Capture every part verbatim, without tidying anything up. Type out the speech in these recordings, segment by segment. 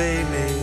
baby.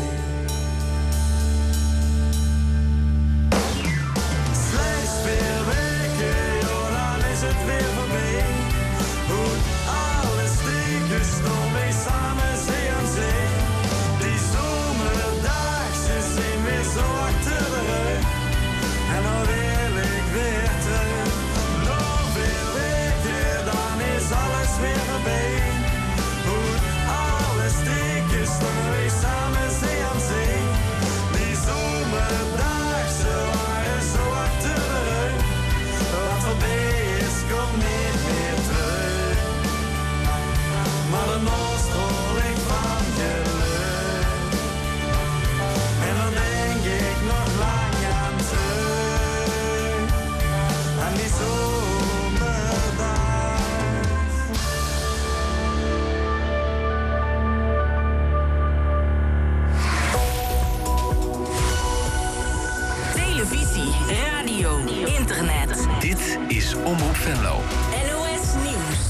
Slechts weer weken, joh, dan is het weer voorbij. Hoe alle streken stonden wij samen zee aan zee. Die zomerdaagse zijn weer zo achter de rug. En dan wil ik weer terug. Nog weer weken, dan is alles weer voorbij. Hoe alle streken stonden wij samen zee aan zee. Die zomerdaagse waren zo achter de rug. Wat voorbij is, komt niet meer terug. Maar de nood strol ik van geluk. En dan denk ik nog lang aan terug. Aan die zomerdag. Televisie, radio, internet. Dit is Omroep Venlo. N O S Nieuws.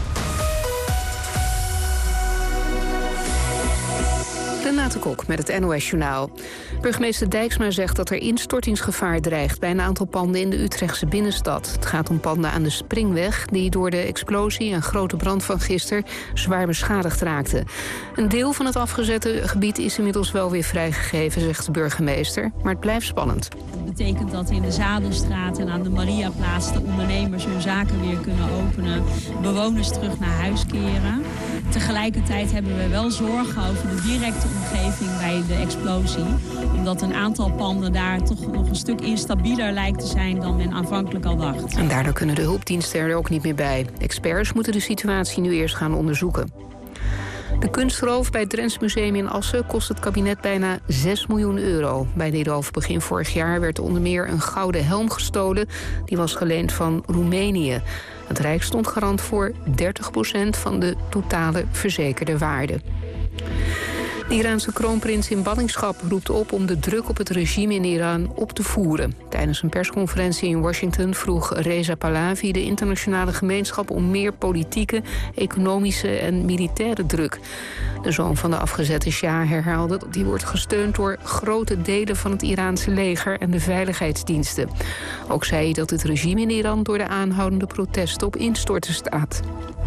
Renate Kok met het N O S-journaal. Burgemeester Dijksma zegt dat er instortingsgevaar dreigt bij een aantal panden in de Utrechtse binnenstad. Het gaat om panden aan de Springweg die door de explosie en grote brand van gisteren zwaar beschadigd raakten. Een deel van het afgezette gebied is inmiddels wel weer vrijgegeven, zegt de burgemeester, maar het blijft spannend. Dat betekent dat in de Zadelstraat en aan de Mariaplaats de ondernemers hun zaken weer kunnen openen, bewoners terug naar huis keren. Tegelijkertijd hebben we wel zorgen over de directe omgeving bij de explosie, omdat een aantal panden daar toch nog een stuk instabieler lijkt te zijn dan men aanvankelijk al dacht. En daardoor kunnen de hulpdiensten er ook niet meer bij. Experts moeten de situatie nu eerst gaan onderzoeken. De kunstroof bij het Drents Museum in Assen kost het kabinet bijna zes miljoen euro. Bij die roof begin vorig jaar werd onder meer een gouden helm gestolen. Die was geleend van Roemenië. Het Rijk stond garant voor dertig procent van de totale verzekerde waarde. De Iraanse kroonprins in ballingschap roept op om de druk op het regime in Iran op te voeren. Tijdens een persconferentie in Washington vroeg Reza Pahlavi de internationale gemeenschap om meer politieke, economische en militaire druk. De zoon van de afgezette Shah herhaalde dat die wordt gesteund door grote delen van het Iraanse leger en de veiligheidsdiensten. Ook zei hij dat het regime in Iran door de aanhoudende protesten op instorten staat.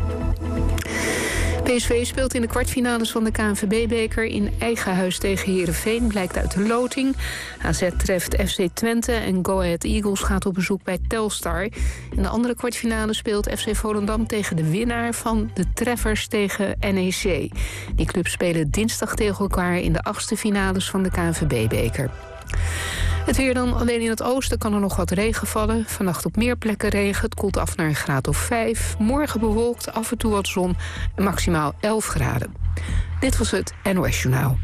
P S V speelt in de kwartfinales van de K N V B-beker in eigen huis tegen Heerenveen, blijkt uit de loting. A Z treft F C Twente en Go Ahead Eagles gaat op bezoek bij Telstar. In de andere kwartfinale speelt F C Volendam tegen de winnaar van de treffers tegen N E C. Die clubs spelen dinsdag tegen elkaar in de achtste finales van de K N V B-beker. Het weer dan, alleen in het oosten kan er nog wat regen vallen. Vannacht op meer plekken regen, het koelt af naar een graad of vijf. Morgen bewolkt, af en toe wat zon en maximaal elf graden. Dit was het N O S-journaal.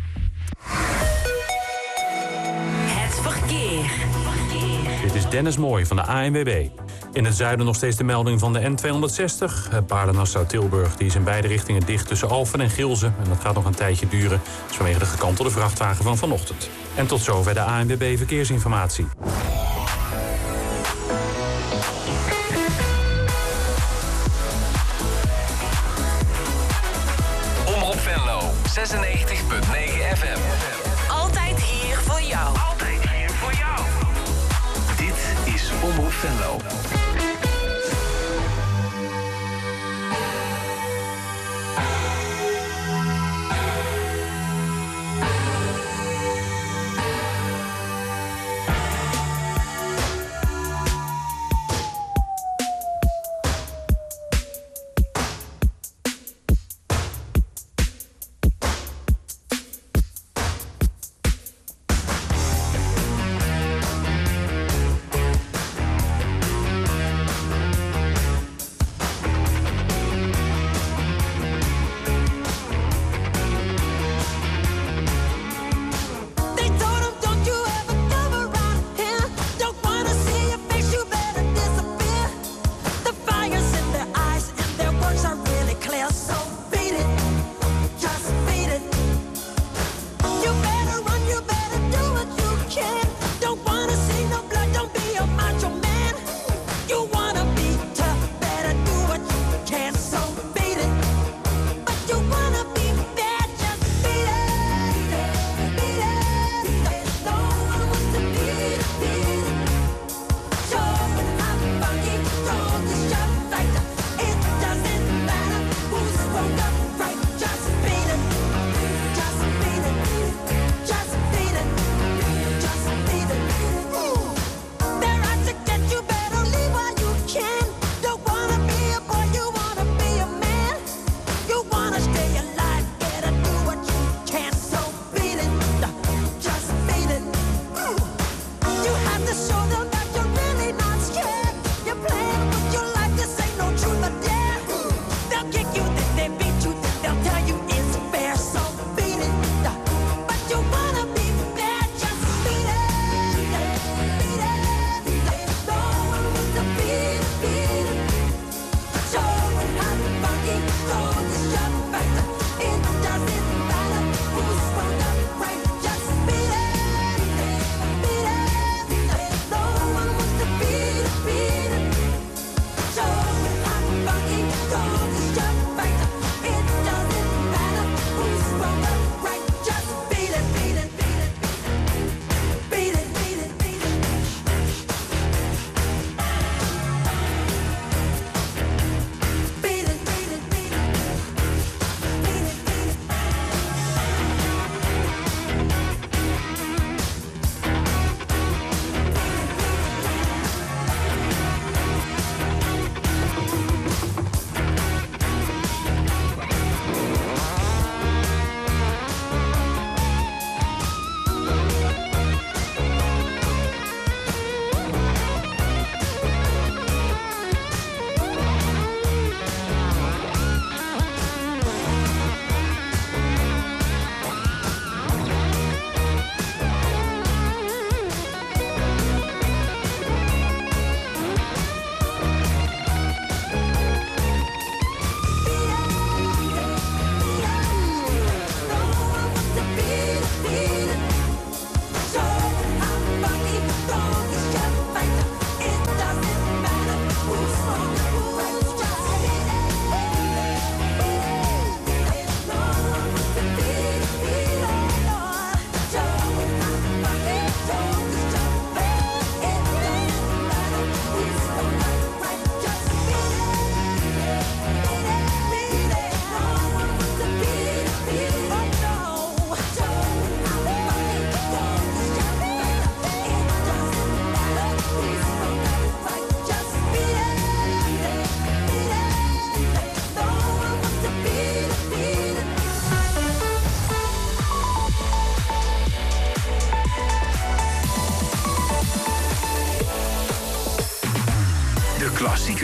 Het verkeer. Dit is Dennis Mooij van de A N W B. In het zuiden nog steeds de melding van de N tweehonderdzestig. Baarden-Nassau-Tilburg die is in beide richtingen dicht tussen Alphen en Gilze. En dat gaat nog een tijdje duren. Dat is vanwege de gekantelde vrachtwagen van vanochtend. En tot zover de A N W B Verkeersinformatie. Omroep Venlo, zesennegentig komma negen F M. Altijd hier voor jou. Altijd hier voor jou. Dit is Omroep Venlo.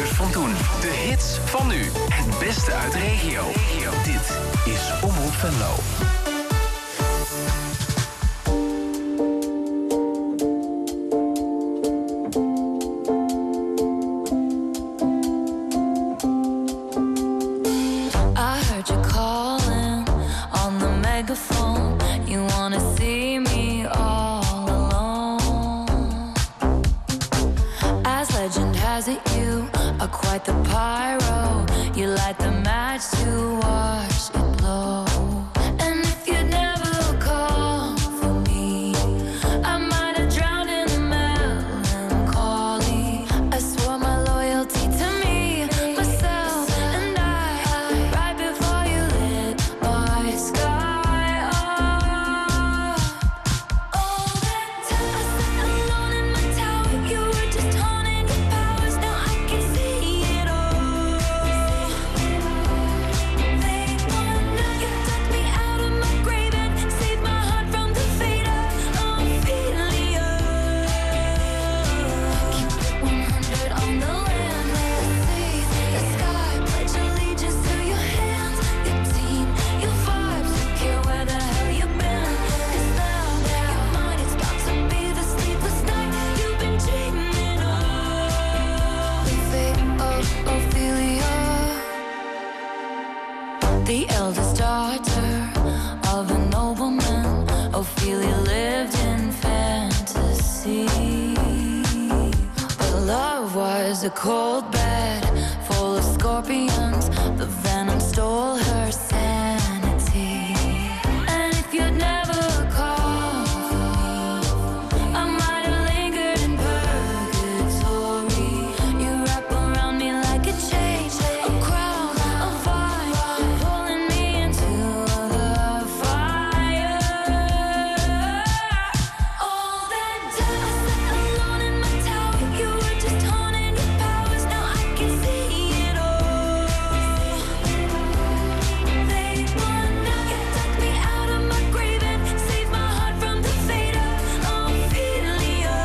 klassiekers van toen. De hits van nu. Het beste uit de regio. Dit is Omroep Venlo. Quite the pyro, you light the match to watch it blow. And if you'd never call for me, I might have drowned in the melancholy. I swore my loyalty to me, myself, and I, right before you lit my sky up. All that time I sat alone in my tower, you were just honing your powers. Now I can see. The eldest daughter of a nobleman, Ophelia lived in fantasy. But love was a cold bed full of scorpions. The venom stole her sanity. And if you'd never called for me, I might have lingered in purgatory. You wrap around me like a chain, a crown, a vine, pulling me into the fire. All that time I sat alone in my tower, you were just honing your powers. Now I can see it all. They won now. You took me out of my grave and saved my heart from the fate of Ophelia.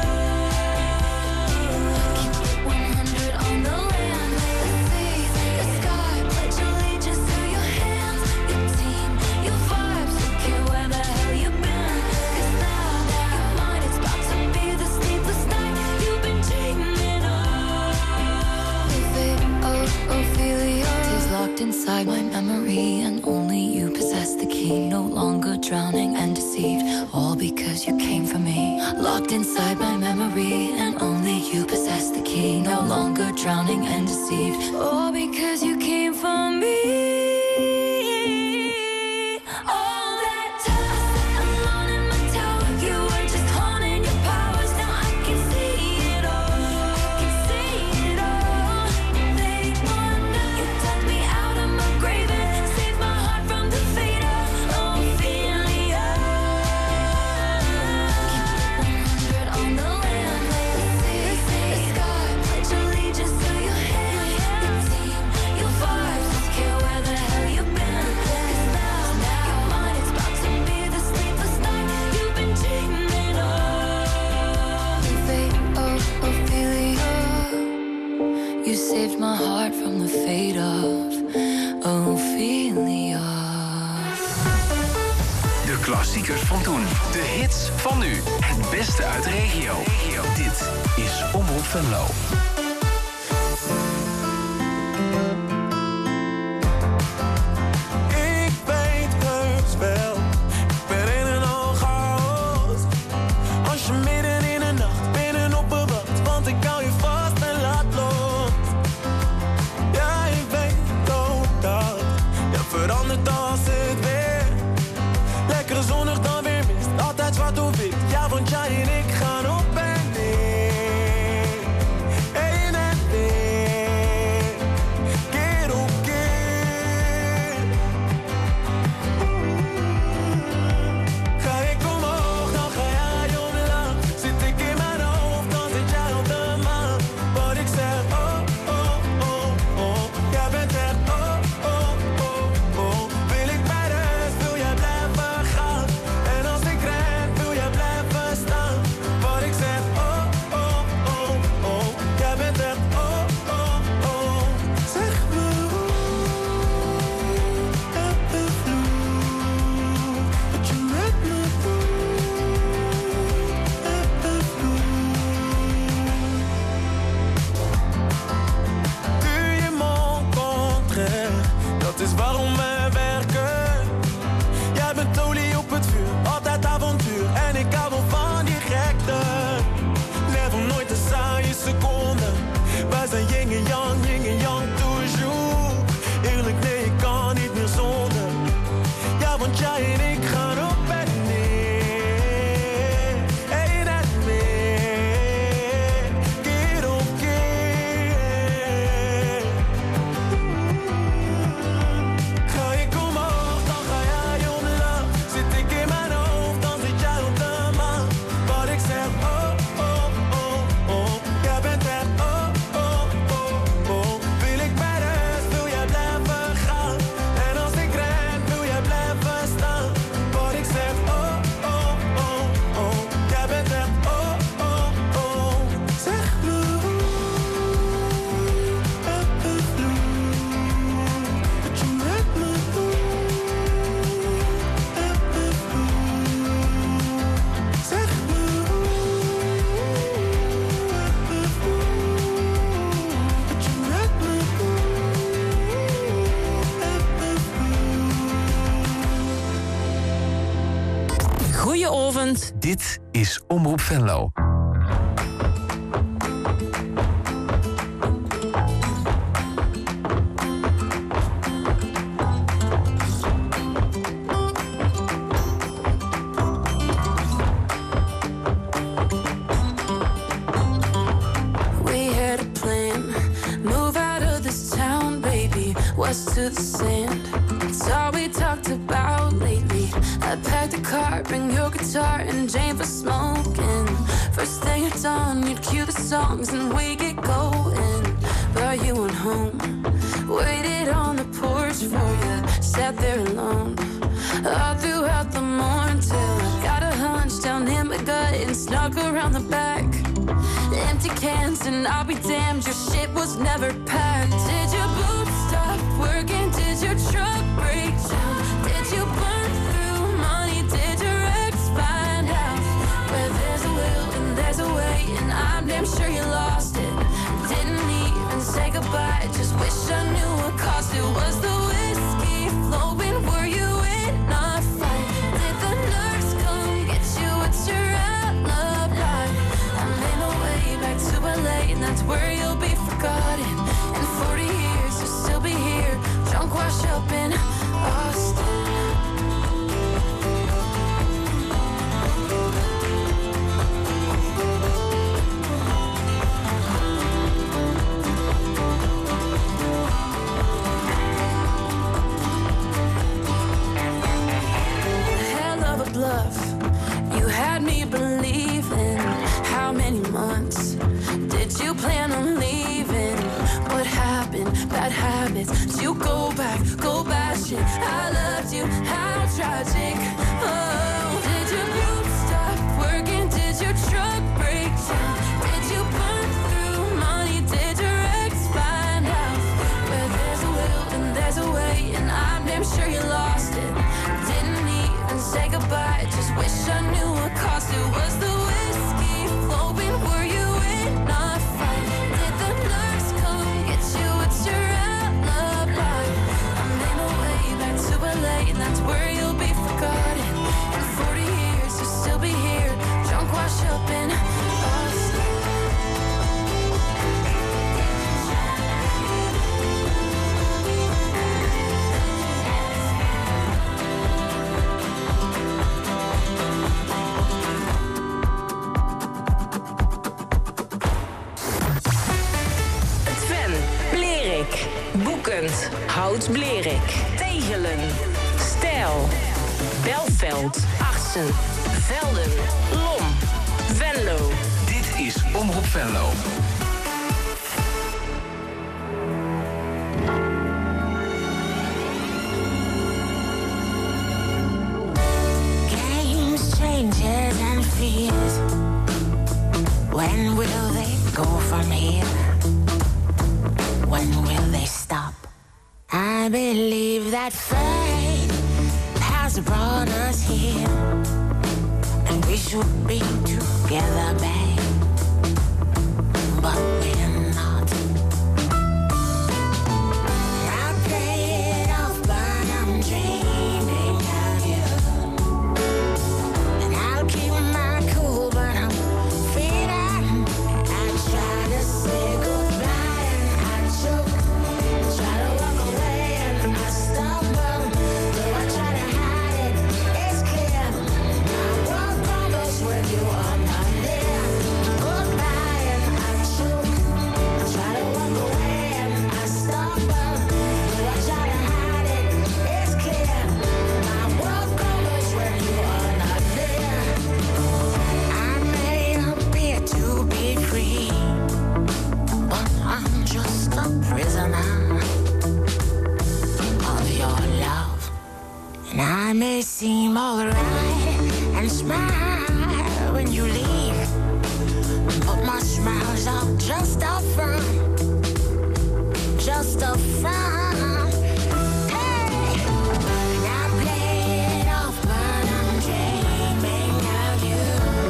Keep it one hundred on the land, the sea, the sky. Pledge allegiance to your hands, your team, your vibes. Don't care where the hell you've been, 'cause now you're mine. It's about to be the sleepless night you've been dreaming of. The fate of Ophelia is locked inside my memory, and only you possess the key. No longer drowning and deceived, all because you came for me. Locked inside my memory, and only you possess the key. No longer drowning and deceived, all because you came for me. All that time I sat alone in my tower, you were just honing your powers. Now I can see it all, can see it all. They won now. You took me out of my grave and saved my heart from the fate of Ophelia. Keep it one hundred on the land, the sea, the sky. Pledge allegiance to your hands, your team, your vibes. Don't care where the hell you've been, 'cause now you're mine. It's about to be the sleepless night you've been dreaming of. The fate of Ophelia. You saved my heart from the fate of Ophelia. De klassiekers van toen. De hits van nu. Het beste uit de regio. Dit is Omroep Venlo. Ik weet heus wel, ik ben in een al chaos. Als je midden in de nacht binnenop me wacht, want ik hou je vast en laat los. Ja, ik weet ook dat, ja, verandert als het weer. Lekker zonnig dan weer mist, altijd zwart of wit. Ja, want jij en ik gaan op en neer. Hey, Goedenavond. Dit is Omroep Venlo. To the sand, it's all we talked about lately. I packed a car, bring your guitar and Jane for smoking. First thing at dawn, you'd cue the songs and we get going. But you went home, waited on the porch for you, sat there alone all throughout the morning till I got a hunch down in my gut and snuck around the back. Empty cans and I'll be damned, your shit was never packed. Did your boots stop working? Did your truck break down? Did you burn through money? Did your ex find out? Where there's a will and there's a way, and I'm damn sure you lost it. Didn't even say goodbye, just wish I knew what cost it. Was the whiskey flowing? Were you in a fight? Did the nurse come get you? What's your alibi? I made my way back to L A, and that's where you'll be forgotten. In forty years you'll still be here, drunk wash up in Austin. Hell of a bluff, you had me believing. How many months did you plan on leaving? What happened? Bad habits. Did you go back? Go back shit. I loved you. How tragic. Oh, did your boots stop working? Did your truck break down? Did you burn through money? Did your ex find out? Where there's a will and there's a way, and I'm damn sure you lost it. Didn't even say goodbye, just wish I knew what cost it. Was the whiskey flowing? Were you in a fight? Did the nurse come get you? What's your alibi? I made my way back to L A, and that's where you'll be forgotten. In forty years you'll still be here, drunk wash up in Austin. Twen, Blerik, Boekend, Hout Blerik, Tegelen, Stijl, Belveld, Arsen, Velden, Lom, Venlo. Dit is Omroep Venlo. Games, changes and fears. When will they go from here? When will they stop? I believe that fate has brought us here, and we should be together, babe. But we're not. I play it off, but I'm dreaming of you. And I'll keep my cool, but I'm feeling. I try to say goodbye and I choke. Try to walk away and I stumble. Though I try to hide it, it's clear. My world crumbles when you are not there. Goodbye and I choke. Try to walk away and I stumble. Though I try to hide it, it's clear. My world crumbles when you are not there. I may appear to be free, but I'm just a prisoner of your love. And I may seem alright and smile when you leave, but my smiles are just a front, just a front. Hey, and I play it off, but I'm dreaming of you.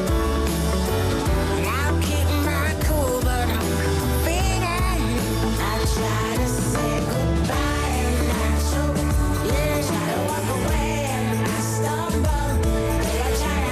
And I'll keep my cool, but I'm feeling. I try to say goodbye and I choke. Yeah, try to walk away and I stumble. Yeah, I try to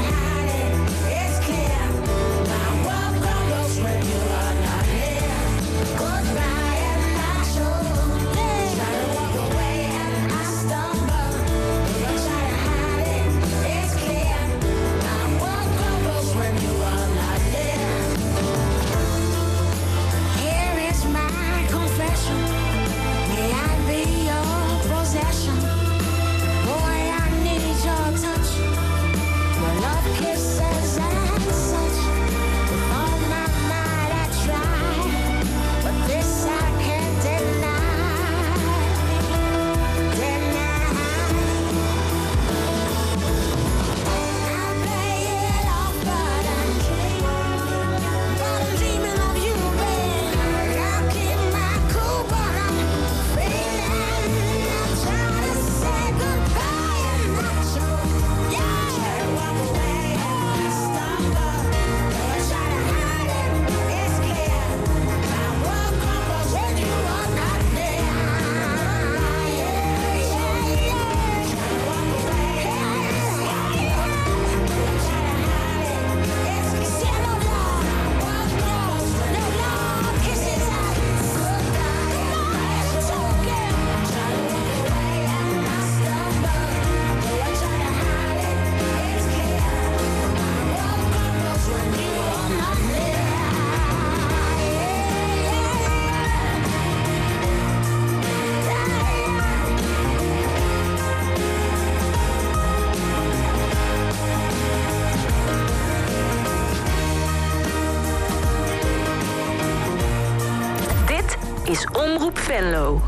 is Omroep Venlo.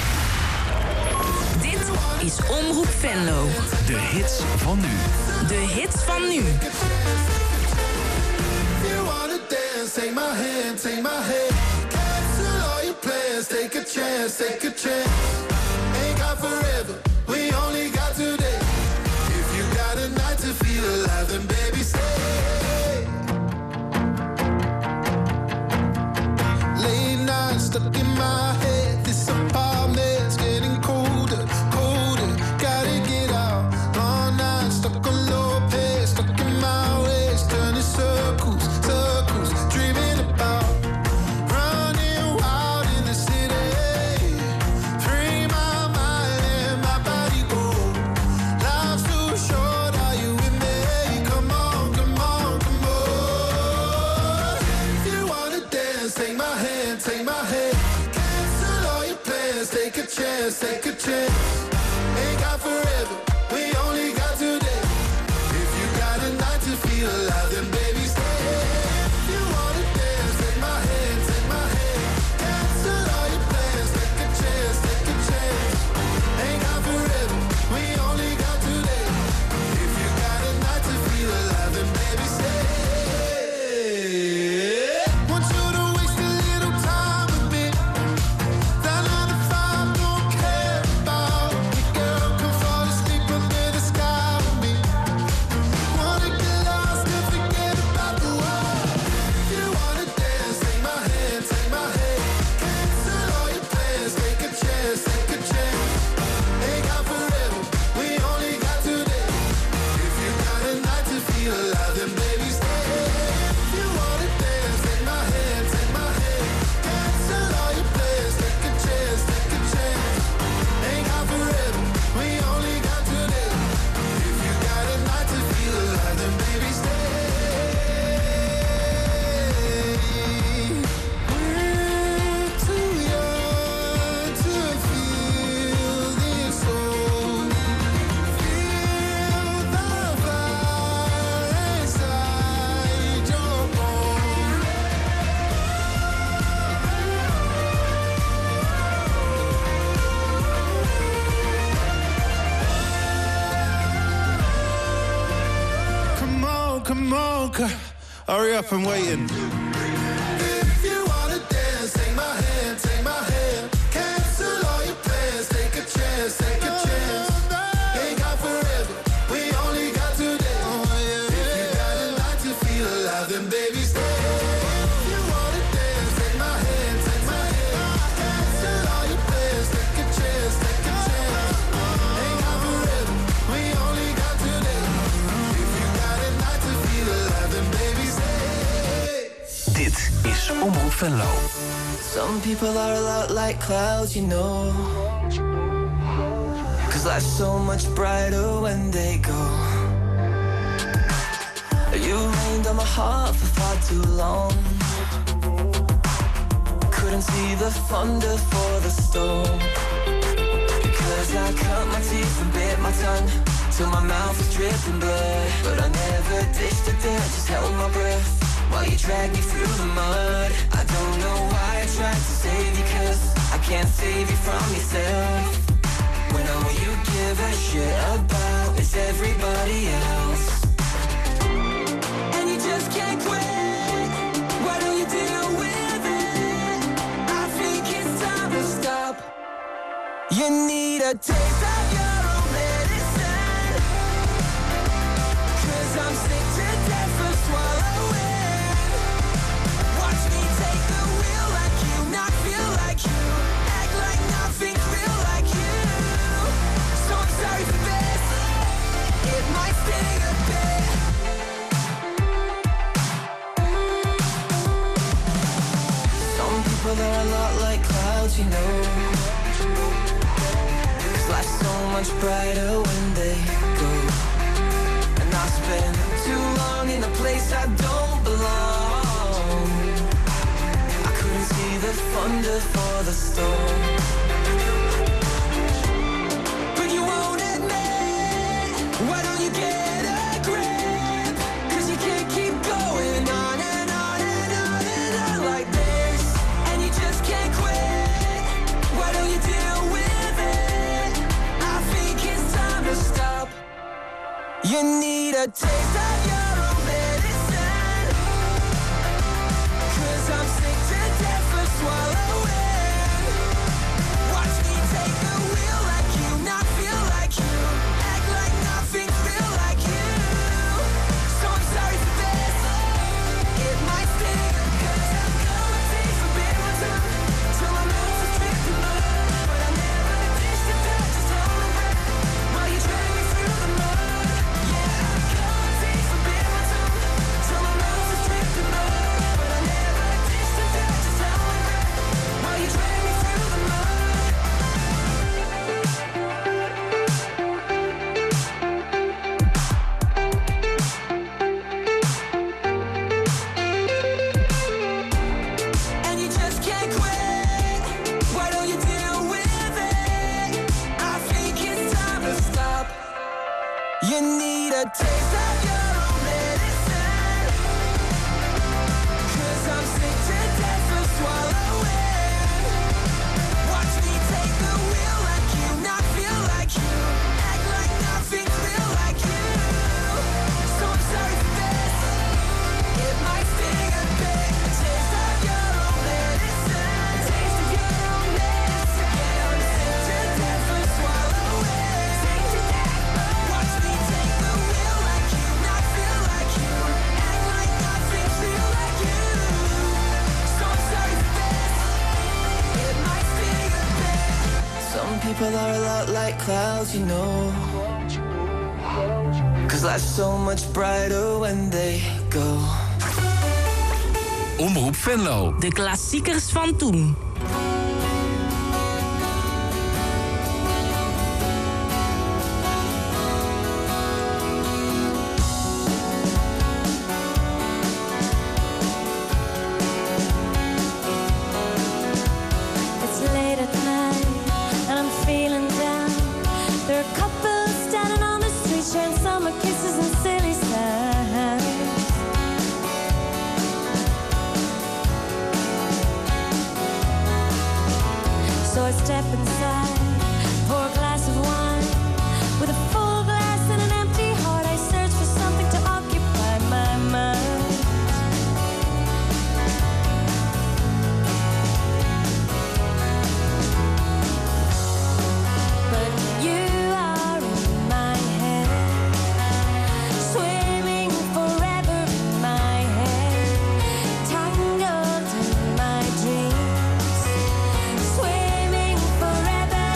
Dit is Omroep Venlo. De hits van nu. De hits van nu. You wanna dance, take my hand, take my hand. Cancel all your plans, take a chance, take a chance. Ain't got forever, we only got today. If you got a night to feel alive, then baby stay. Late night stuck in my head, this apartment's getting colder, colder. Gotta get out, all night stuck on low pace, stuck in my ways, turning circles, circles, dreaming about running wild in the city. Free my mind and my body go. Life's too short, are you with me? Come on, come on, come on. If you wanna dance, take my hand, take my hand. Cancel all your plans, take a chance, take a chance. Ain't got forever, we only got today. If you got a night to feel alive, then baby stay. If you wanna dance, take my hand, take my hand. Cancel all your plans, take a chance, take a chance. Ain't got forever, we only got today. If you got a night to feel alive, then baby stay. Want you to waste a little time with me. That nine to five don't care about me, girl. Come fall asleep under the sky with me. Wanna get lost and forget about the world. If you wanna dance, take my hand, take my hand. Cancel all your plans, take a chance, take a chance. Ain't got forever, we only got today. If you got a night to feel alive, then baby stay. If you wanna dance, take my hand, take my hand. Cancel all your plans, take a chance, take a chance. Ain't got forever, we only got today. If you got a night to feel alive, then baby stay. We're too young to feel this old. Feel the fire inside your bones. Come on, come on, girl. Hurry up, I'm waiting. If you wanna dance, take my hand, take my hand. Cancel all your plans, take a chance, take a chance. Ain't got forever, we only got today. If you got a night to feel alive, then baby stay. If you wanna dance, take my hand, take my hand. Cancel all your plans, take a chance, take a chance. Ain't got forever, we only got today. If you got a night to feel alive, then baby stay. Dit is Omroep Venlo. Some people are a lot like clouds, you know. Cause life's so much brighter when they go. You rained on my heart for far too long. Couldn't see the thunder for the storm. Because I cut my teeth and bit my tongue till my mouth was dripping blood. But I never ditched the dirt, just held my breath while you dragged me through the mud. I don't know why I tried to save you, cause I can't save you from yourself. When all you give a shit about is everybody else. And you just can't quit, why don't you deal with it? I think it's time to stop. You need a taste of your own medicine. Cause I'm sick to death of swallowing. Watch me take the wheel like you, not feel like you. Act like nothing's real like you. So I'm sorry for this, it might sting a bit. Some people are a lot like clouds, you know. Cause life's so much brighter when they go. And I spend too long in a place I don't belong. I couldn't see the thunder for the storm. But you won't admit, why don't you get a grip? Cause you can't keep going on and on and on and on like this. And you just can't quit. swallow it. Watch me take the wheel like you, not feel like you. Act like nothing's real like you. So I'm sorry for this. It might sting, 'cause I've got my teeth a bit more time till my mouth is dripping blood. But I never dish the dirt, just hold my breath while you drag me through the mud. Yeah, I've got my teeth a bit more time till my mouth is dripping blood. But I never dish the dirt, just hold my breath while you drag me through the mud. And you just can't quit. Why don't you deal with it? I think it's time to stop. You need a taste of your own medicine. 'Cause I'm sick to death of swallowing. Watch me take the wheel like you, not feel like you. Act like nothing's real like you. So I'm sorry for this. It might sting a bit. A taste of your own medicine. A taste of your own medicine. Yeah, I'm sick to death of swallowing. Sick to death. Watch me take the wheel like you, not feel like you. Act like nothing's real like you. So I'm sorry for this. It might sting a bit. Some people are a lot like clouds, you know. 'Cause life's so much brighter when they go. Omroep Venlo. De klassiekers van toen. It's late at night and I'm feeling down. There are couples standing on the street sharing summer kisses and silly signs. So I step inside, pour a glass of wine. With a full glass and an empty heart, I search for something to occupy my mind. But you are in my head, swimming forever in my head, tangled in my dreams, swimming forever.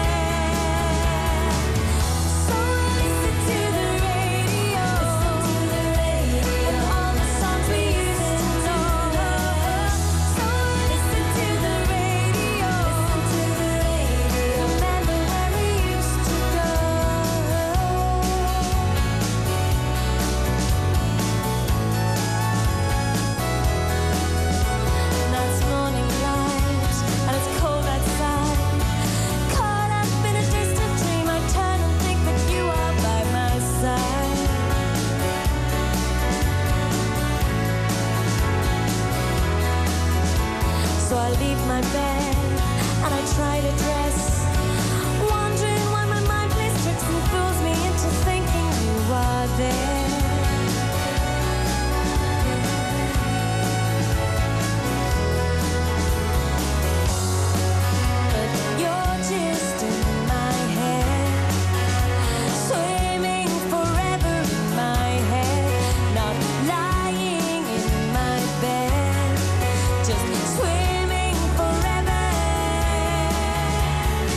So I listen to the radio, and all the songs we used to know. So I listen to the radio, remember where we used to go. Now it's morning light, and it's cold outside. Caught up in a distant dream, I turn and think that you are by my side. So I leave my bed and I try to dress, wondering why my mind plays tricks and fools me into thinking you are there. But you're just in my head, swimming forever in my head, not lying in my bed, just swimming forever.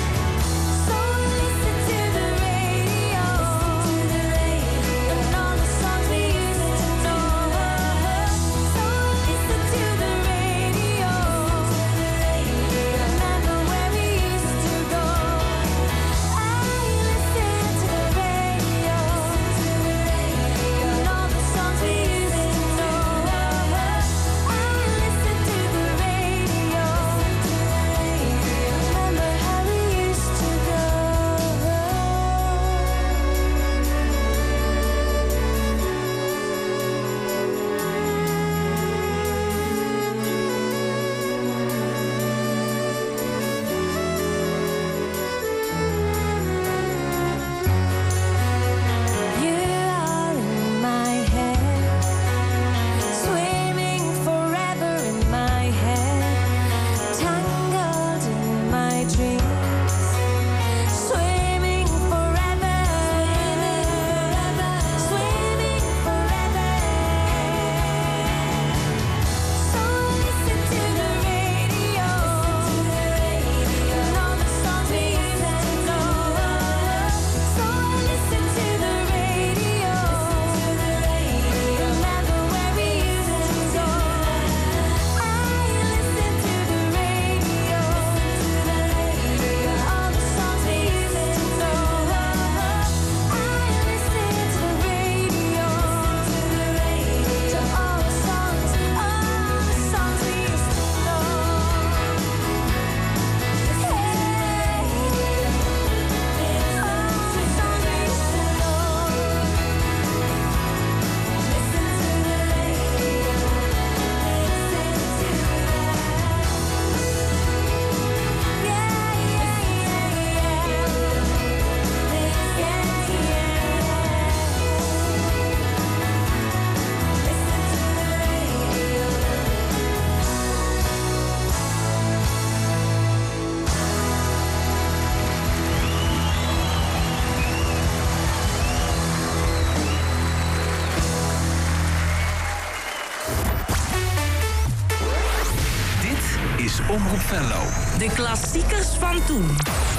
Omroep Venlo. De klassiekers van toen.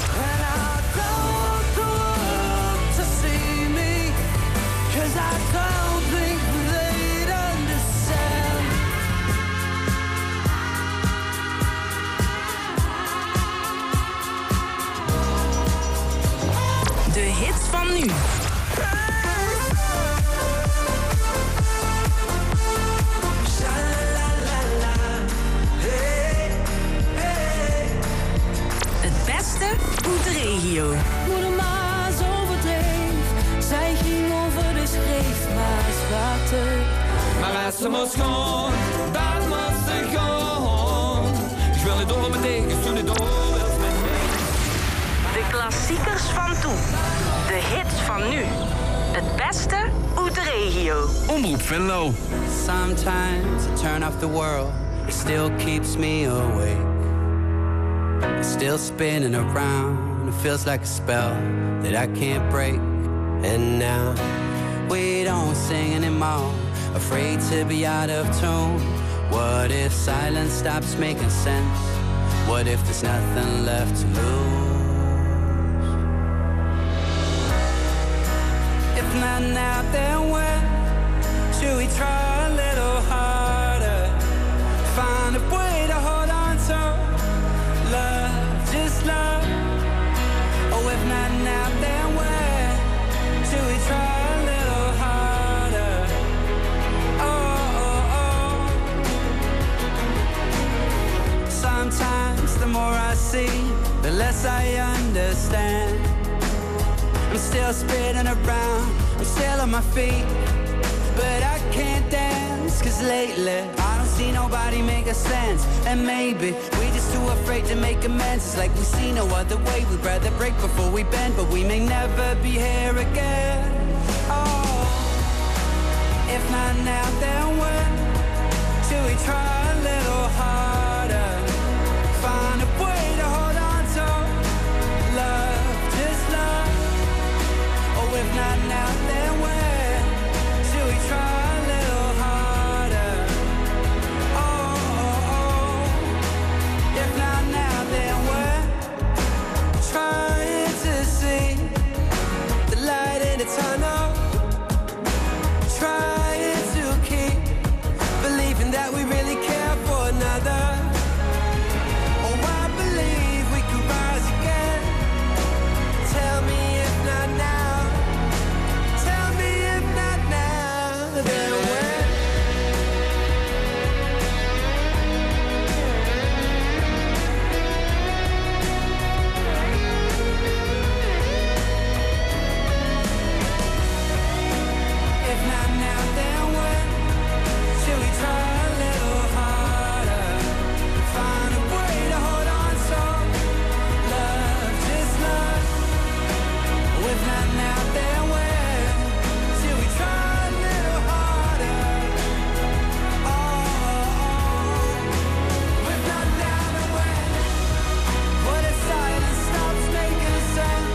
De hits van nu. Het beste uit de regio. Moeder Maas overdreef, zij ging over de schreef, maar zwarte. Maar als ze moest gaan, dan moest ze gaan. Ik wil niet door met tegen, toen niet door wilt met mij. De klassiekers van toen. De hits van nu. Het beste uit de regio. Omroep Venlo. Sometimes I turn off the world, it still keeps me awake. It's still spinning around, it feels like a spell that I can't break. And now we don't sing anymore, afraid to be out of tune. What if silence stops making sense? What if there's nothing left to lose? If not now, then when? Should we try a little harder? Find a way to hold on to love, just love. Oh, if not now, then when? Should we try a little harder? Oh, oh, oh. Sometimes the more I see, the less I understand. I'm still spinning around, I'm still on my feet, but I can't dance, cause lately I don't see nobody make a sense. And maybe we just too afraid to make amends. It's like we see no other way, we'd rather break before we bend, but we may never be here again. Oh, if not now, then when? Should we try a little harder? Find a way to hold on to love, just love. Oh, if not now, then when? Should we try a little harder? Oh, oh, oh. If not now, then when? Trying to see the light in the tunnel. Trying to keep believing that we really care for another. Oh, I believe we can rise again. Tell me if not now. Tell me if not now, then when? If not now, then when? Should we try a little harder? Find a way to hold on to love, just love. If not now, then when? Should we try a little harder? Oh, oh. If not now, then when? What if silence stops making sense?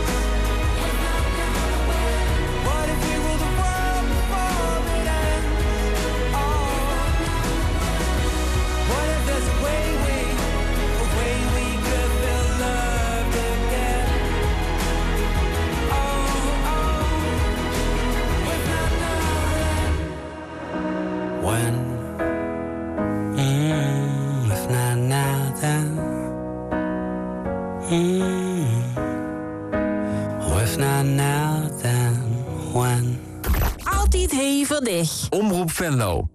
What if we rule the world before it ends? Oh, what if there's a way we, a way we could feel loved again? Oh, oh, if not now, then when? Mm, if not now, then mm, oh, if not now, then when? Altijd hevig. Omroep Venlo.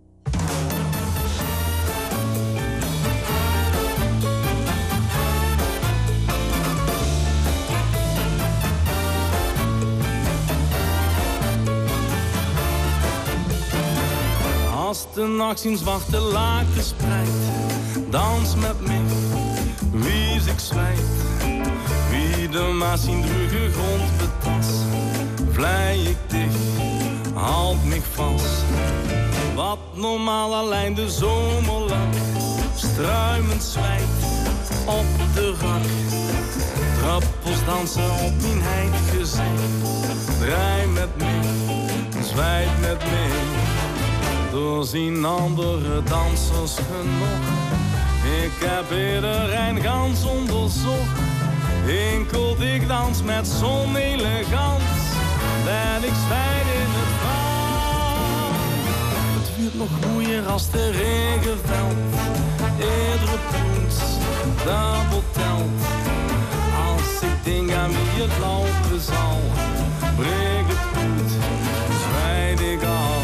Als de nacht in zwarte laken spreidt, dans met mij, wie zich zwijgt. Wie de maas in druge grond betast, vlei ik dicht, halt mich vast. Wat normaal alleen de zomer lang, struimend zwijgt op de rak. Druppels dansen op mijn heid gezicht, draai met mij, zwijt met mij. Door zien andere dansers genoeg, Ik heb iedereen gans onderzocht. Enkel ik dans met zo'n elegant. Ben ik zwijg in het veld. Het wordt nog moeier als de regen valt. Iedere poens, dat telt. Als ik denk aan wie het lopen zal. Breek het goed, zwijg ik al.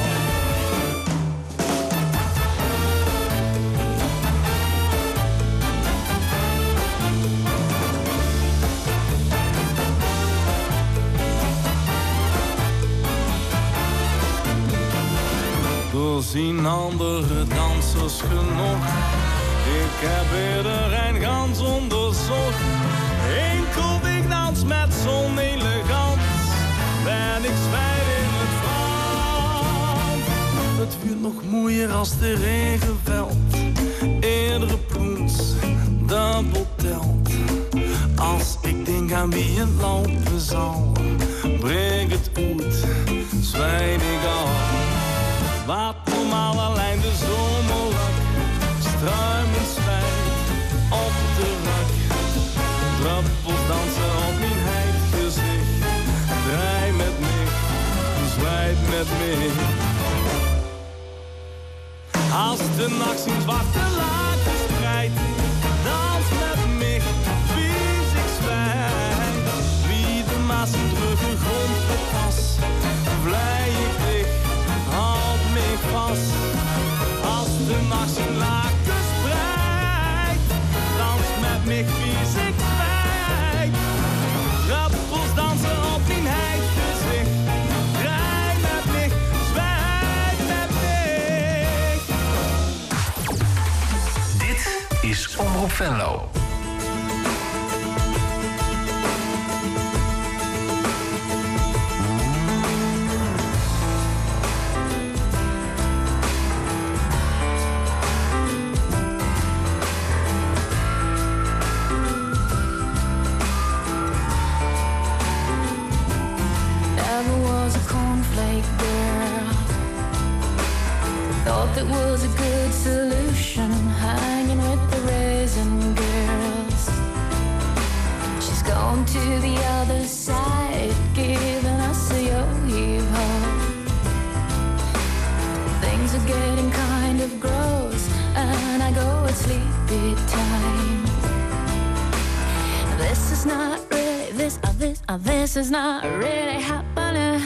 Er zien andere dansers genoeg. Ik heb iedereen gans onderzocht. Enkel ik dans met zo'n elegant. Ben ik zwijg in het veld. Het wordt nog moeier als de regen valt. Iedere poens, dat telt. Als ik denk aan wie het lopen zal. Breek het goed, zwijg ik al. Wat normaal alleen de zomerlak. Struimend spijt op de rak. Druppels dansen op mijn heid gezicht. Draai met me, zwijt met me. Als de nacht zijn zwarte laken spreidt. Dans met me, wie ik zwijt. Wie de massen drukke grond verpas. Vlei ik dicht. Houd me vast, als de nacht zijn laken spreidt. Dans met me, vies ik spijt. Druppels dansen op mijn heid gezicht. Draai met me, zwijg met me. Dit is Omroep Venlo. Thought that was a good solution, hanging with the raisin girls. She's gone to the other side, giving us a yo-yo. Things are getting kind of gross, and I go at sleepy time. This is not really, this, uh, this, uh, this is not really happening.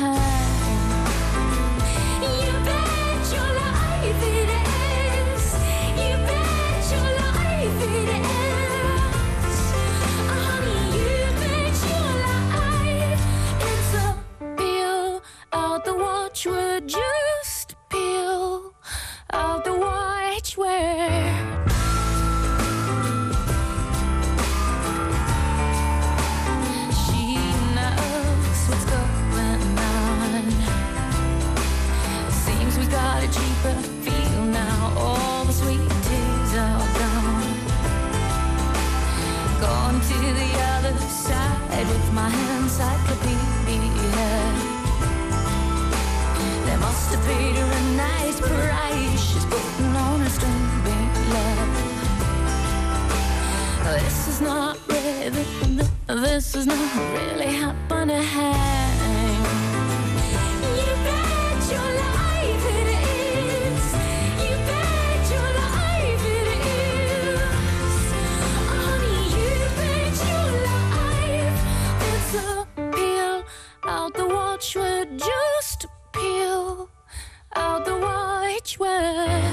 You bet your life it is. You bet your life it is. Honey, you bet your life. It's a peel out the watchword. Just peel out the watchword. She knows what's going on. Seems we got a cheaper feel now. All the sweet teas are gone. Gone to the other side with my encyclopedia. They must have paid her a nice price. She's putting on her string love. This is not really, this is not really happening. You bet your life it is. You bet your life it is. Honey, you bet your life. It's a peel out the watchword. Just peel out the watchword.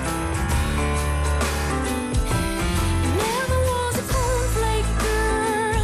Never was a cornflake girl.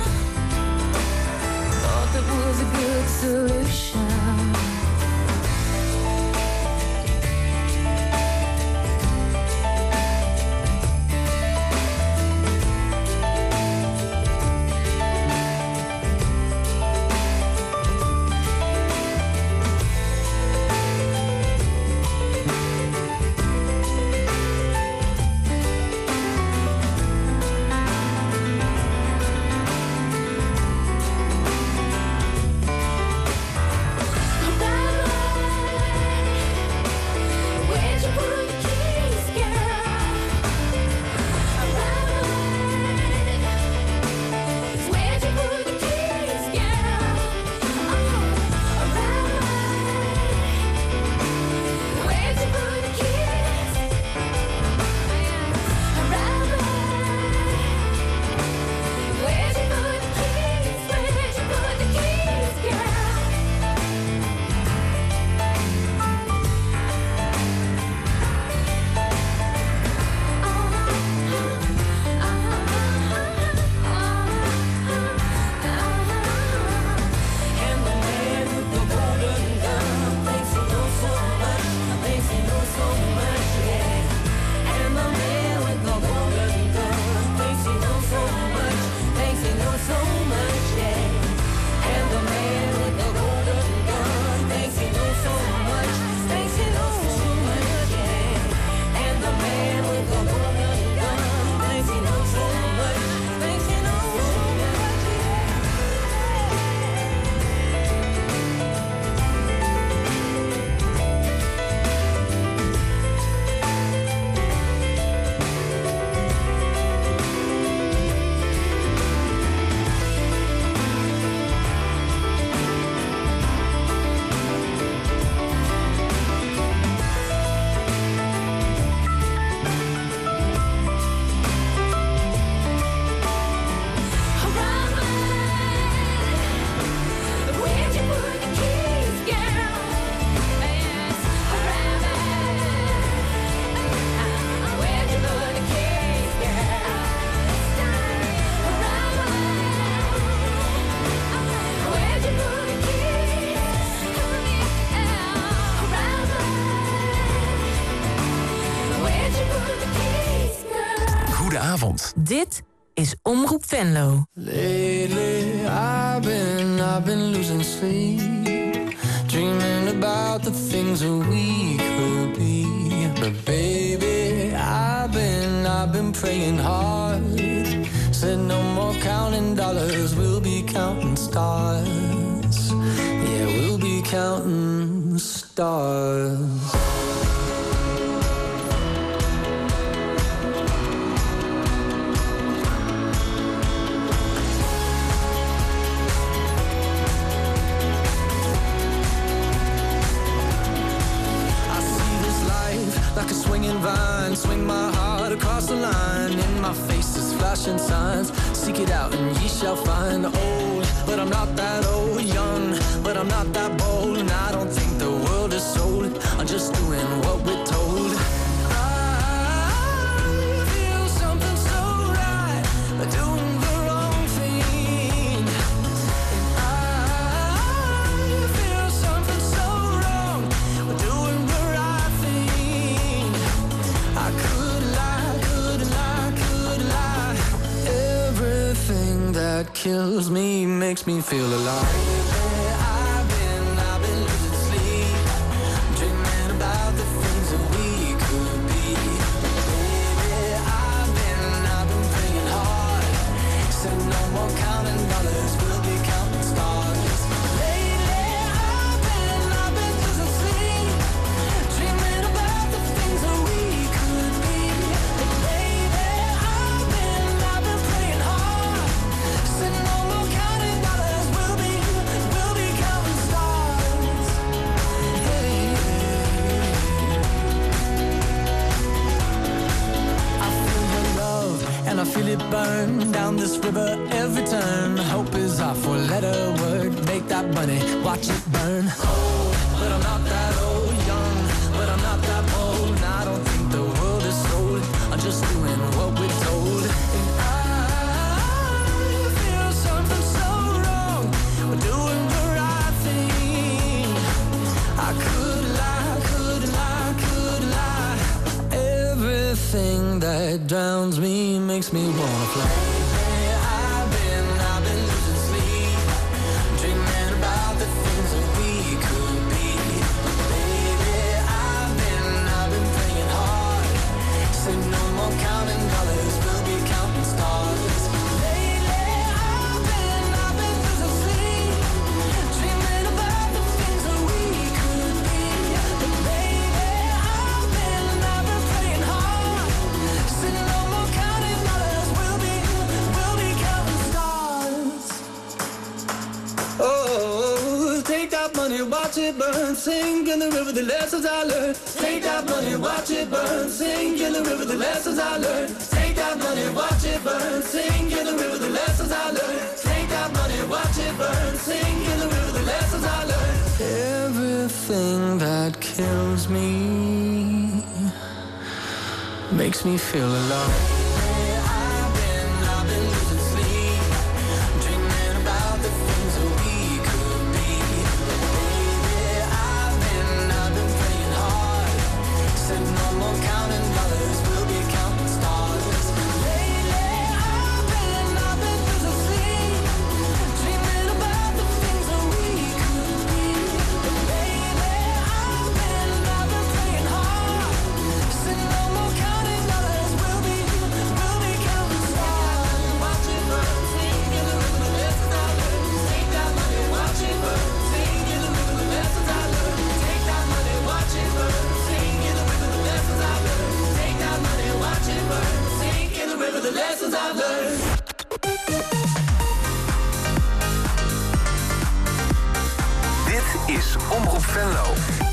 avond. Dit is Omroep Venlo. Lately, I've been, I've been losing sleep, dreaming about the things that we could be. But baby, I've been, I've been praying hard. Said no more counting dollars, we'll be counting stars. Yeah, we'll be counting stars. Like a swinging vine, swing my heart across the line. In my face is flashing signs. Seek it out and ye shall find. Old, but I'm not that old. Young, but I'm not that bold. And I don't think the world is sold. I'm just doing what we're told. I feel something so right, but doing the wrong thing. And I feel something so wrong, but doing the right thing. I could lie, could lie, could lie. Everything that kills me makes me feel alive. I've been, I've been losing sleep, dreaming about the things that we could be. Baby, I've been, I've been praying hard. Said no more counting dollars, we'll be counting stars. Lately, I've been, I've been losing sleep, dreaming about the things that we could be. But baby, I've been, I've been praying hard. Said no more counting dollars, we'll be, we'll be counting stars. Hey. I feel your love and I feel it burn down this river every turn. Hope is our four-letter word. Make that money, watch it burn. Old, but I'm not that old. Young, but I'm not that bold. And I don't think the world is sold. I'm just doing what we're told. And I feel something so wrong, but doing the right thing. I could lie, could lie, could lie. Everything that drowns me makes me wanna fly. I've been, I've been losing sleep, dreaming about the things that we could be. Baby, I've been, I've been praying hard. Said no more counting dollars, we'll be counting stars. Lately, I've been, I've been losing sleep, dreaming about the things that we could be. But baby, I've been, I've been praying hard. Said no more counting dollars, we'll be, we'll be counting stars. Oh, take that money, watch it burn, sink in the river, the lessons I learned. Take that money, watch it burn, sink in the river, the lessons I learned. Take that money, watch it burn, sink in the river, the lessons I learned. Take that money, watch it burn, sink in the river, the lessons I learned. Everything that kills me makes me feel alive. I've been, I've been losing sleep, dreaming about the things that we could be. Baby, I've been, I've been praying hard. Said no more counting dollars, we'll be counting stars. Lately, I've been, I've been losing sleep, dreaming about the things that we could be. But baby, I've been, I've been praying hard. Said no more counting dollars, we'll be, we'll be counting stars. Watch it burn, sing in the river, the lessons I learned. Take that money, watch it burn, sing in the river, the lessons I learned. Take that money, watch it burn, sing in the river, the lessons I learned. Take that money, watch it burn, sing in the river, the lessons I learned. Dit is Omroep Venlo.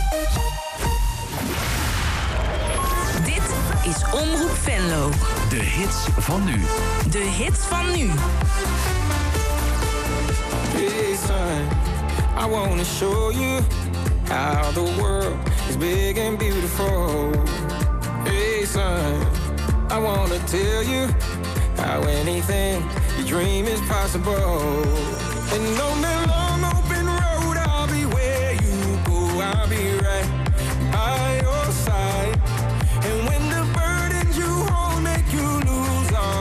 Dit is Omroep Venlo. De hits van nu. De hits van nu. Hey son, I wanna show you how the world is big and beautiful. Hey son, I wanna tell you how anything you dream is possible. And on that long open road, I'll be where you go. I'll be right by your side. And when the burdens you hold make you lose all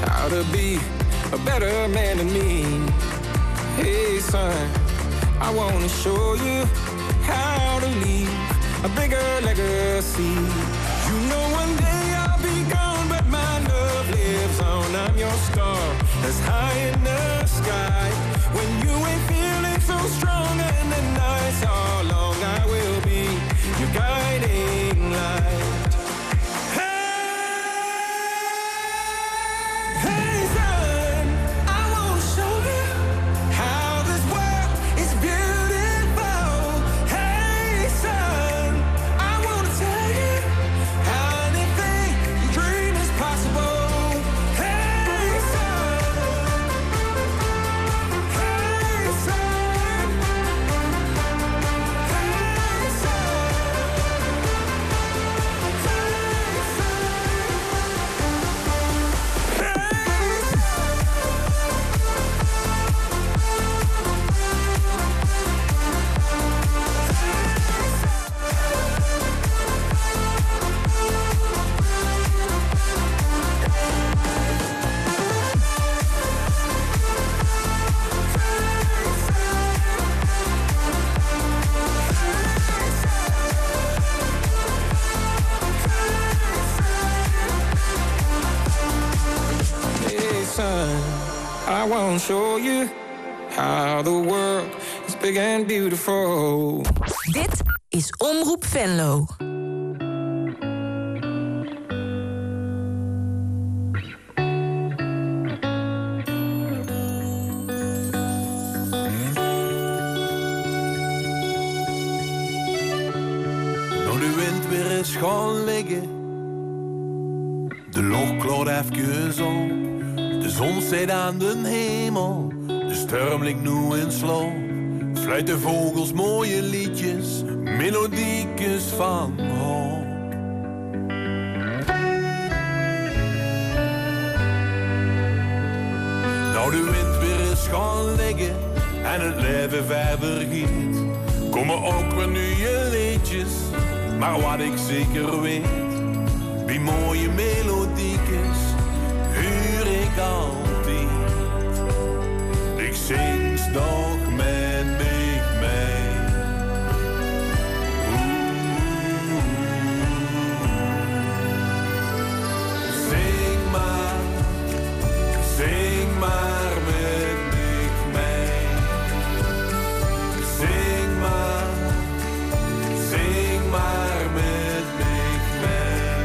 how to be a better man than me. Hey son, I wanna show you how to leave a bigger legacy. You know one day I'll be gone, but my love lives on. I'm your star that's high in the sky. When you ain't feeling so strong and the nights are long, I will be your guiding light. I won't show you how the world is big and beautiful. Dit is Omroep Venlo. Nou de wind weer eens gaan liggen, de lucht klaart even op. De zon zit aan de hemel, de storm ligt nu in slaap. Fluiten vogels mooie liedjes, melodiekjes van hoop. Nou de wind weer eens gaan liggen en het leven verder giet. Komen ook weer nieuwe liedjes, maar wat ik zeker weet, die mooie melodiekjes huur ik altijd. Ik zing nog met mij mee. Zing maar, zing maar met mij mee. Zing maar, zing maar met mij mee.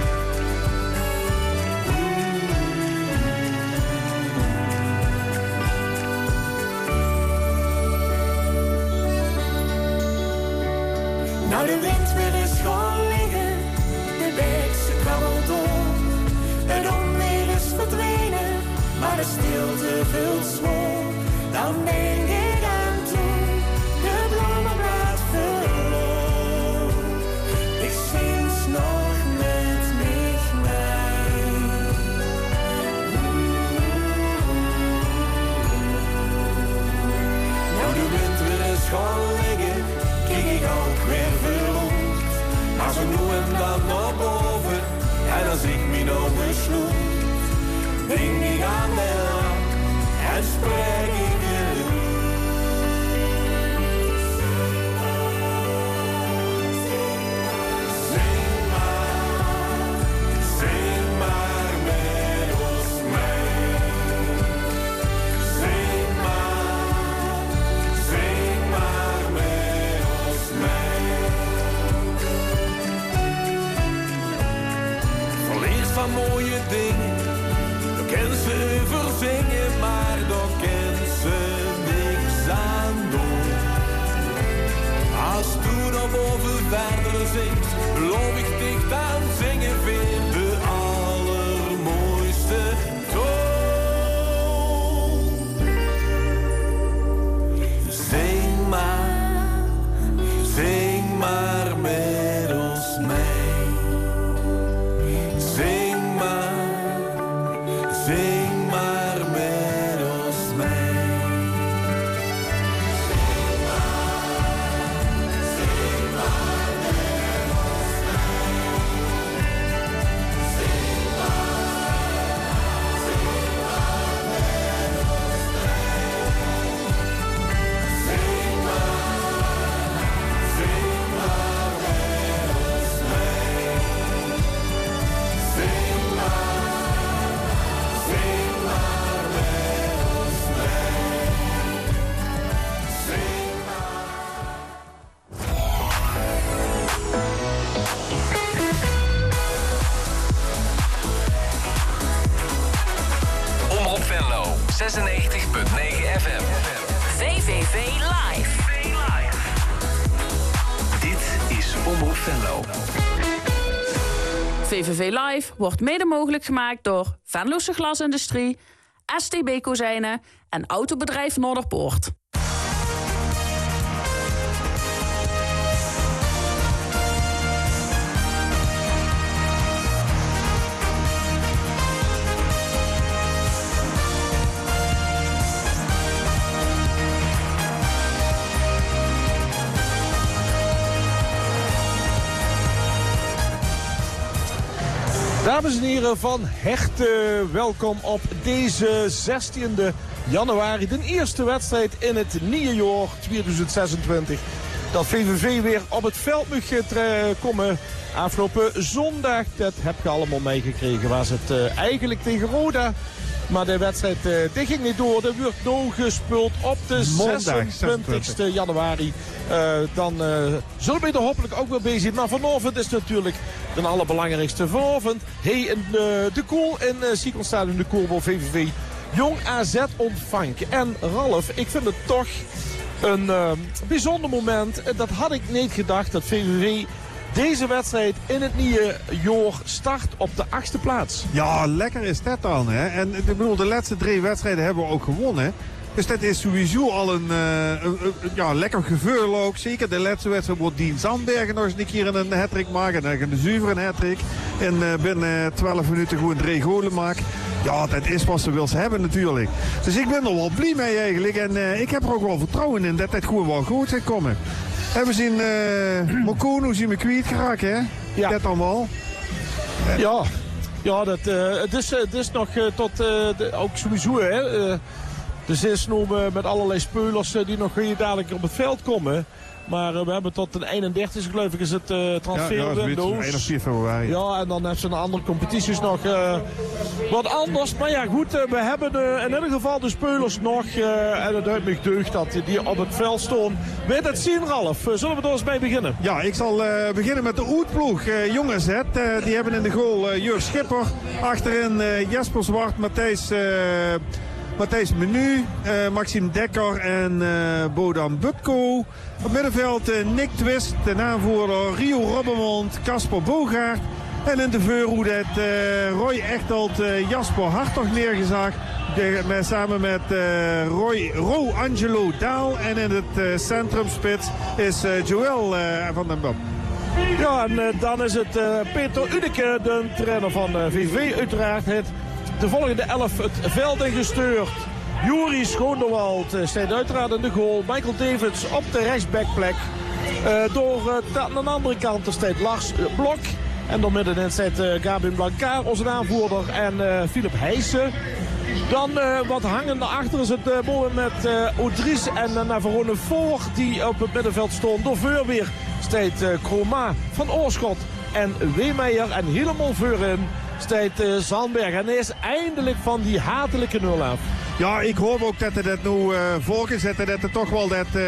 Nou de wind weer eens gaan liggen, de beekse kabbelt door. Het onweer is verdwenen, maar de stilte vult zwoer. Dan denk ik aan toen, de bloemenblad verloor. Ik zing nog met mij mee. Nou de wind weer eens gaan liggen, kijk ik ook weer verrond. Maar zo nu en dan naar boven, en als ik me nou besloot, denk ik aan de lamp en spreek ik de lucht. Zing maar, zing maar met ons mee. Zing maar, zing maar met ons mee. Verleerd van mooie dingen, daar ken ze over zingen, maar daar ken ze niks aan doen. Als toen op boven verder zingt, loop ik dicht aan zingen weer de allermooiste toon. Zing maar, zing maar met ons mee. Zing maar, zing maar met ons mee. Zing maar, zing maar met ons zesennegentig komma negen F M. V V V Live. Dit is Omroep Venlo. V V V Live wordt mede mogelijk gemaakt door Venlose Glasindustrie, S T B Kozijnen en Autobedrijf Noorderpoort. Dames en heren, van harte welkom op deze zestiende januari. De eerste wedstrijd in het nieuwe jaar tweeduizend zesentwintig. Dat V V V weer op het veld mag komen afgelopen zondag. Dat heb je allemaal meegekregen. Was het uh, eigenlijk tegen Roda. Maar de wedstrijd uh, die ging niet door. Er wordt doorgespeeld op de zesentwintigste januari. Uh, dan uh, zullen we er hopelijk ook weer bezig zijn. Maar vanavond is natuurlijk de allerbelangrijkste vanavond. Hey, in de, de Kool in uh, Siekelstadion de Kool waar V V V Jong A Z ontvangt. En Ralf, ik vind het toch een uh, bijzonder moment. Dat had ik niet gedacht dat V V V deze wedstrijd in het nieuwe jaar start op de achtste plaats. Ja, lekker is dat dan. Hè? En ik bedoel, de laatste drie wedstrijden hebben we ook gewonnen. Dus dat is sowieso al een, uh, een, een ja, lekker geveul ook. Zeker de laatste wedstrijd wordt Dien Zandbergen nog eens een keer een hat-trick maken. En dan een zuivere hat-trick. En uh, binnen twaalf minuten gewoon drie golen maken. Ja, dat is wat ze wil hebben natuurlijk. Dus ik ben er wel blij mee eigenlijk. En uh, ik heb er ook wel vertrouwen in dat dat gewoon wel goed gaat komen. En we zien uh, Mokono zien we kwijt geraakt, hè? Ja. Dat dan wel. Ja, ja dat, uh, het, is, het is nog uh, tot, uh, de, ook sowieso, hè. Uh, dus is nog uh, met allerlei speulers uh, die nog hier dadelijk op het veld komen. Maar uh, we hebben tot de eenendertigste geloof ik is het uh, transferwindow. Ja, ja, vier februari. Ja, en dan hebben ze de andere competities nog uh, wat anders. Maar ja, goed, uh, we hebben uh, in ieder geval de speulers nog. Uh, en het uit mij deugd dat die op het veld staan. Weet het zien, Ralf? Uh, zullen we er eens mee beginnen? Ja, ik zal uh, beginnen met de Oetploeg. Uh, Jong A Z, uh, die hebben in de goal uh, Jur Schipper. Achterin uh, Jesper Zwart, Matthijs... Uh, Matthijs Menu, uh, Maxime Dekker en uh, Bodan Butko. Op middenveld uh, Nick Twist, de aanvoerder Rio Robbermond, Casper Bogaert. En in de voorhoede uh, Roy Echtelt, uh, Jasper Hartog neergezakt. De, met, samen met uh, Roy Ro Angelo Daal. En in het uh, centrumspits is uh, Joël uh, van den Bom. Ja, en uh, dan is het uh, Peter Udeke, de trainer van uh, V V V uiteraard. Het De volgende elf het veld ingestuurd. Juri Schoonderwald uh, staat uiteraard in de goal. Michael Davids op de rechtsbackplek. Uh, door uh, aan de andere kant er staat Lars uh, Blok. En door middenin staat uh, Gabin Blancaar, onze aanvoerder. En uh, Philip Heijsen. Dan uh, wat hangende achter is het uh, boven met uh, Audries en uh, Navarone voor. Die op het middenveld stond. Door Veurweer staat uh, Kroma van Oorschot en Weemeijer. En helemaal voorin staat uh, Zandberg. En hij is eindelijk van die hatelijke nul af. Ja, ik hoop ook dat hij dat nu uh, volgezet. Dat er toch wel dat... Uh...